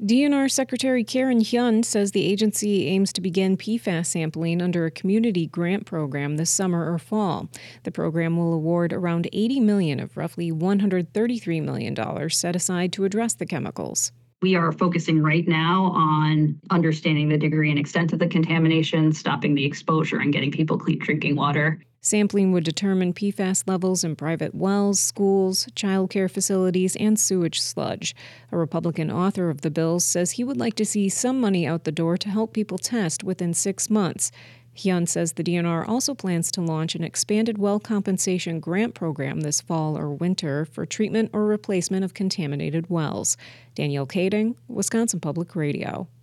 DNR Secretary Karen Hyun says the agency aims to begin PFAS sampling under a community grant program this summer or fall. The program will award around $80 million of roughly $133 million set aside to address the chemicals. We are focusing right now on understanding the degree and extent of the contamination, stopping the exposure, and getting people clean drinking water. Sampling would determine PFAS levels in private wells, schools, childcare facilities, and sewage sludge. A Republican author of the bill says he would like to see some money out the door to help people test within 6 months. Hyun says the DNR also plans to launch an expanded well compensation grant program this fall or winter for treatment or replacement of contaminated wells. Danielle Kading, Wisconsin Public Radio.